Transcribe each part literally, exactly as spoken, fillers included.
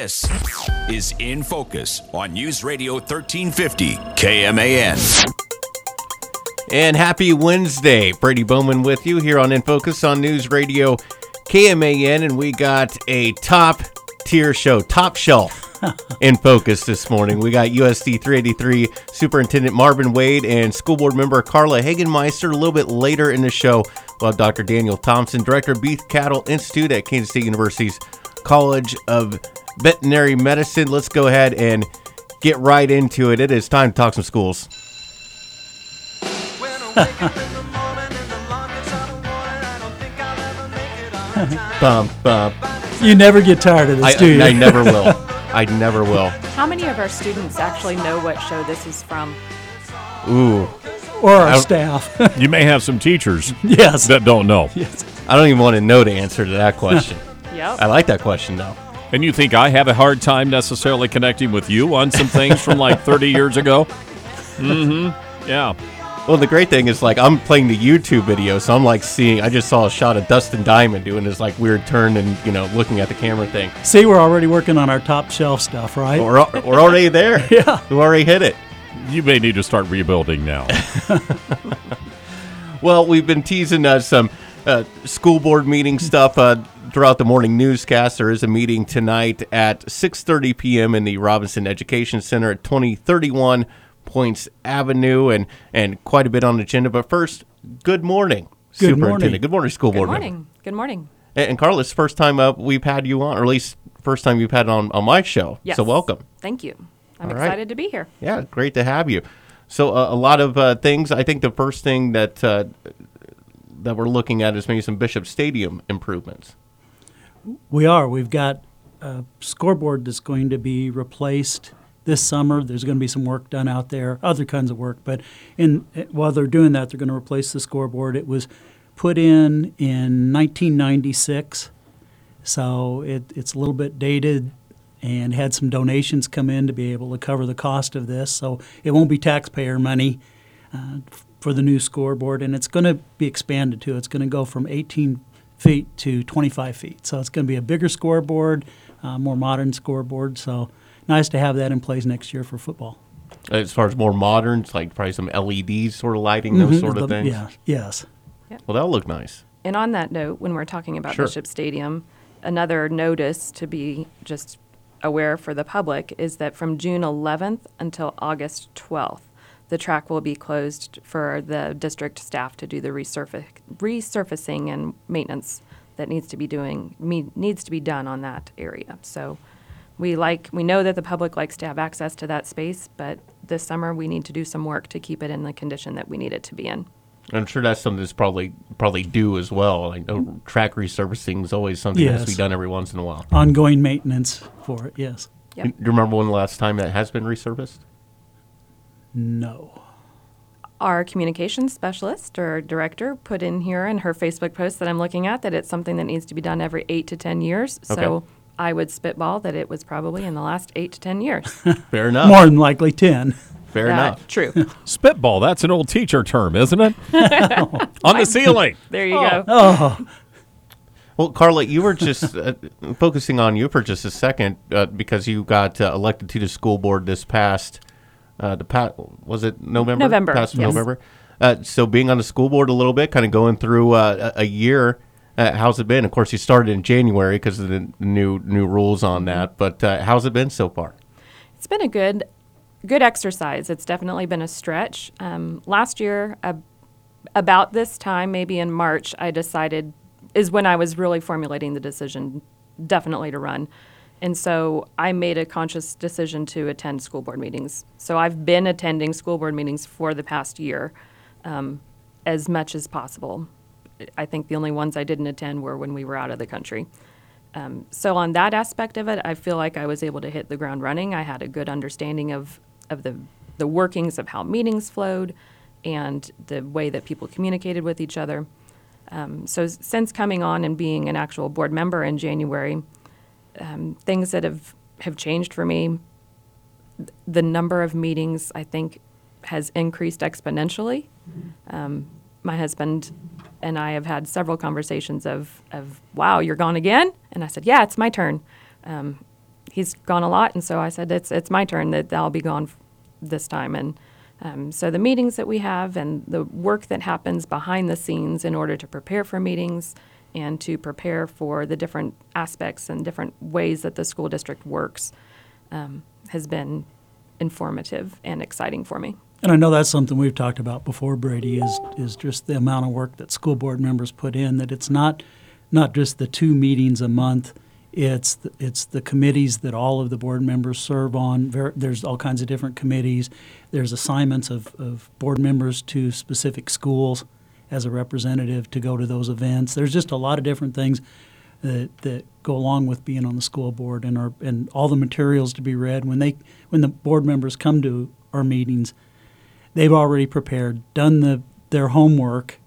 This is In Focus on News Radio thirteen fifty K M A N. And happy Wednesday. Brady Bowman with you here on In Focus on News Radio K M A N. And we got a top tier show, top shelf In Focus this morning. We got U S D three eighty-three Superintendent Marvin Wade and School Board Member Carla Hagenmeister. A little bit later in the show, we'll have Doctor Daniel Thompson, Director of Beef Cattle Institute at Kansas State University's College of Veterinary Medicine. Let's go ahead and get right into it. It is time to talk some schools. bum, bum. You never get tired of this, I, do you? I never will. I never will. How many of our students actually know what show this is from? Ooh. Or our I- staff. You may have some teachers Yes. that don't know. Yes. I don't even want to know the answer to that question. Yep. I like that question, though. And you think I have a hard time necessarily connecting with you on some things from like thirty years ago? Mm-hmm. Yeah. Well, the great thing is, like, I'm playing the YouTube video, so I'm, like, seeing, I just saw a shot of Dustin Diamond doing this, like, weird turn and, you know, looking at the camera thing. See, we're already working on our top shelf stuff, right? We're, al- we're already there. Yeah. We already hit it. You may need to start rebuilding now. Well, we've been teasing uh, some uh, school board meeting stuff uh, throughout the morning newscast. There is a meeting tonight at six thirty p.m. in the Robinson Education Center at twenty thirty-one Points Avenue, and, and quite a bit on the agenda. But first, good morning, Good Superintendent. morning. Good morning, School Good Board morning. member. Good morning. And, and Carla, it's the first time uh, we've had you on, or at least first time you've had it on, on my show. Yes. So welcome. Thank you. I'm All right. excited to be here. Yeah, great to have you. So uh, a lot of uh, things. I think the first thing that uh, that we're looking at is maybe some Bishop Stadium improvements. We are. We've got a scoreboard that's going to be replaced this summer. There's going to be some work done out there, other kinds of work. But in while they're doing that, they're going to replace the scoreboard. It was put in in nineteen ninety-six, so it, it's a little bit dated, and had some donations come in to be able to cover the cost of this. So it won't be taxpayer money uh, for the new scoreboard, and it's going to be expanded too. It's going to go from eighteen feet to twenty-five feet. So it's going to be a bigger scoreboard, uh, more modern scoreboard. So nice to have that in place next year for football. As far as more modern, it's like probably some L E Ds sort of lighting, those Mhm. sort of The- things. Yeah, yes. Well, that'll look nice. And on that note, when we're talking about Sure. Bishop Stadium, another notice to be just aware for the public is that from June eleventh until August twelfth, the track will be closed for the district staff to do the resurfac- resurfacing and maintenance that needs to be doing me- needs to be done on that area. So we like we know that the public likes to have access to that space, but this summer we need to do some work to keep it in the condition that we need it to be in. I'm sure that's something that's probably probably due as well. I know track resurfacing is always something that has to be Yes. done every once in a while. Ongoing maintenance for it, yes. Yep. Do you remember when the last time that has been resurfaced? No. Our communications specialist or director put in here in her Facebook post that I'm looking at that it's something that needs to be done every eight to ten years. Okay. So I would spitball that it was probably in the last eight to ten years. Fair enough. More than likely ten. Fair Uh, enough. True. Spitball, that's an old teacher term, isn't it? On the ceiling. There you go. Oh, Well, Carla, you were just uh, focusing on you for just a second uh, because you got uh, elected to the school board this past, uh, the pa- was it November? November, Past yes. November. Uh, so being on the school board a little bit, kind of going through uh, a a year, uh, how's it been? Of course, you started in January because of the new new rules on that. But uh, how's it been so far? It's been a good, good exercise. It's definitely been a stretch. Um, last year, uh, about this time, maybe in March, I decided is when I was really formulating the decision, definitely to run. And so I made a conscious decision to attend school board meetings. So I've been attending school board meetings for the past year, um, as much as possible. I think the only ones I didn't attend were when we were out of the country. Um, so on that aspect of it, I feel like I was able to hit the ground running. I had a good understanding of, of the, the workings of how meetings flowed and the way that people communicated with each other. Um, so s- since coming on and being an actual board member in January, um, things that have, have changed for me, th- the number of meetings, I think, has increased exponentially. Um, my husband and I have had several conversations of, of, wow, you're gone again? And I said, yeah, it's my turn. Um, he's gone a lot, and so I said it's it's my turn that I'll be gone f- this time. And um, so the meetings that we have and the work that happens behind the scenes in order to prepare for meetings and to prepare for the different aspects and different ways that the school district works um, has been informative and exciting for me. And I know that's something we've talked about before, Brady, is is just the amount of work that school board members put in, that it's not not just the two meetings a month, it's the, it's the committees that all of the board members serve on. Ver- there's all kinds of different committees. There's assignments of, of board members to specific schools as a representative to go to those events. There's just a lot of different things that, that go along with being on the school board, and our, and all the materials to be read. When they when the board members come to our meetings, they've already prepared, done the their homework,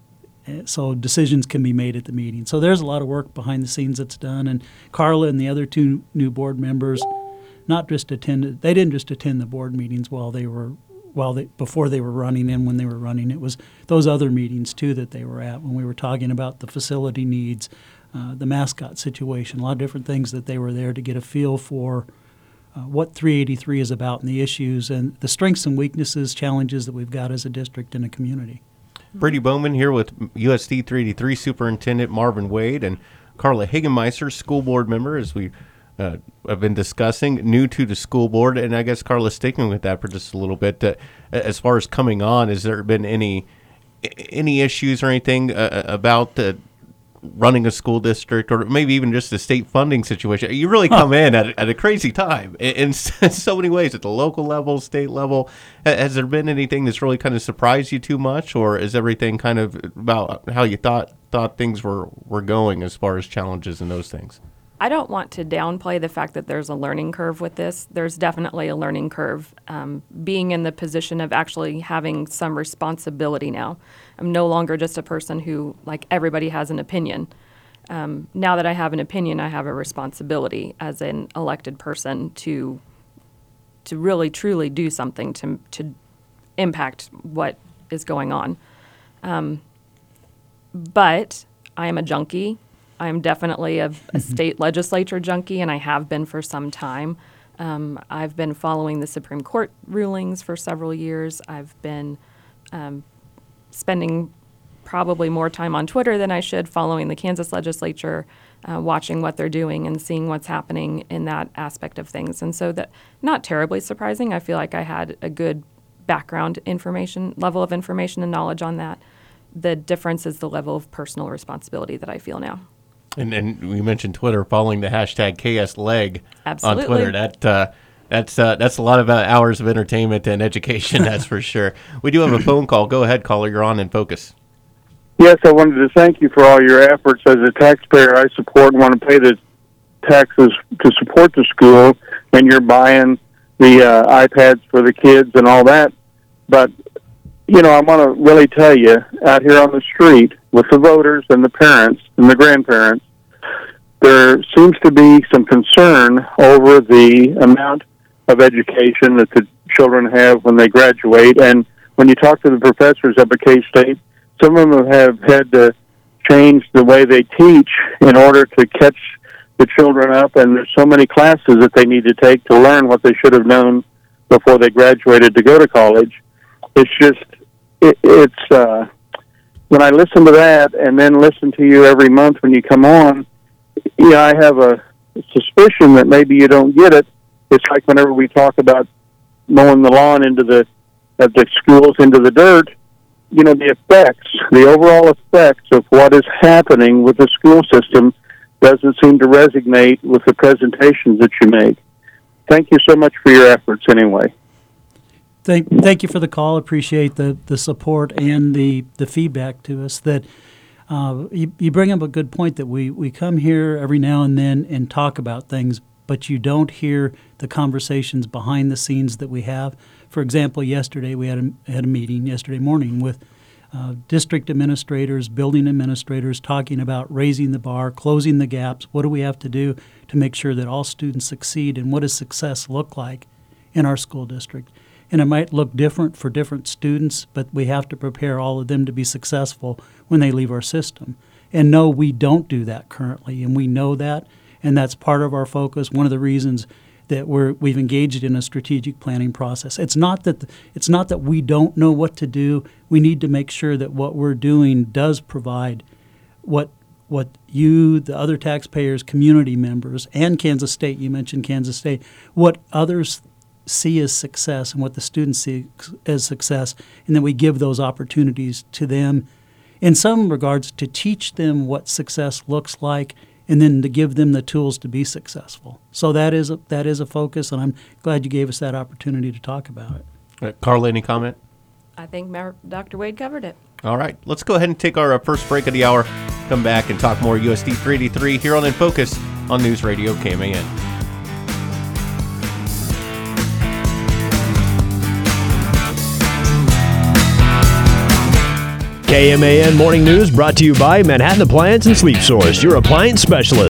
so decisions can be made at the meeting. So there's a lot of work behind the scenes that's done. And Carla and the other two new board members, not just attended, they didn't just attend the board meetings while they were, while they before they were running and when they were running. It was those other meetings too that they were at when we were talking about the facility needs, uh, the mascot situation, a lot of different things that they were there to get a feel for uh, what three eighty-three is about and the issues and the strengths and weaknesses, challenges that we've got as a district and a community. Brady Bowman here with U S D three eighty-three Superintendent Marvin Wade and Carla Hagemeister, school board member, as we uh, have been discussing, new to the school board. And I guess, Carla, sticking with that for just a little bit, uh, as far as coming on, has there been any any issues or anything uh, about the running a school district, or maybe even just the state funding situation? You really come in at, at a crazy time in, in so many ways, at the local level, state level. Has there been anything that's really kind of surprised you too much, or is everything kind of about how you thought thought things were, were going as far as challenges and those things? I don't want to downplay the fact that there's a learning curve with this. There's definitely a learning curve. Um, being in the position of actually having some responsibility now. I'm no longer just a person who, like, everybody has an opinion. Um, now that I have an opinion, I have a responsibility as an elected person to to really, truly do something to to impact what is going on. Um, but I am a junkie. I am definitely a, a state legislature junkie, and I have been for some time. Um, I've been following the Supreme Court rulings for several years. I've been um, spending probably more time on Twitter than I should following the Kansas legislature, uh, watching what they're doing and seeing what's happening in that aspect of things. And so that, not terribly surprising. I feel like I had a good background information, level of information and knowledge on that. The difference is the level of personal responsibility that I feel now. And and we mentioned Twitter, following the hashtag K S leg Absolutely. on Twitter. That uh, that's uh, that's a lot of uh, hours of entertainment and education. That's for sure. We do have a phone call. Go ahead, caller. You're on in focus. Yes, I wanted to thank you for all your efforts. As a taxpayer, I support and want to pay the taxes to support the school, and you're buying the uh, iPads for the kids and all that. But you know, I want to really tell you, out here on the street with the voters and the parents and the grandparents, there seems to be some concern over the amount of education that the children have when they graduate. And when you talk to the professors up at K-State, some of them have had to change the way they teach in order to catch the children up. And there's so many classes that they need to take to learn what they should have known before they graduated to go to college. It's just, it, it's, uh, when I listen to that and then listen to you every month when you come on, yeah, I have a suspicion that maybe you don't get it. It's like whenever we talk about mowing the lawn into the, of the schools into the dirt, you know, the effects, the overall effects of what is happening with the school system doesn't seem to resonate with the presentations that you make. Thank you so much for your efforts anyway. Thank, thank you for the call. Appreciate the, the support and the, the feedback to us. That uh, you, you bring up a good point that we, we come here every now and then and talk about things, but you don't hear the conversations behind the scenes that we have. For example, yesterday we had a, had a meeting yesterday morning with uh, district administrators, building administrators, talking about raising the bar, closing the gaps. What do we have to do to make sure that all students succeed, and what does success look like in our school district? And it might look different for different students, but we have to prepare all of them to be successful when they leave our system. And no, we don't do that currently, and we know that, and that's part of our focus. One of the reasons that we're we've engaged in a strategic planning process. It's not that the, it's not that we don't know what to do. We need to make sure that what we're doing does provide what what you, the other taxpayers, community members, and Kansas State, you mentioned Kansas State, what others see as success and what the students see as success, and then we give those opportunities to them in some regards to teach them what success looks like, and then to give them the tools to be successful. So that is a, that is a focus, and I'm glad you gave us that opportunity to talk about it. Uh, Carla, any comment? I think Mar- Doctor Wade covered it. All right, let's go ahead and take our uh, first break of the hour. Come back and talk more U S D three eighty-three here on In Focus on News Radio K M A N. K M A N Morning News brought to you by Manhattan Appliance and Sleep Source, your appliance specialist.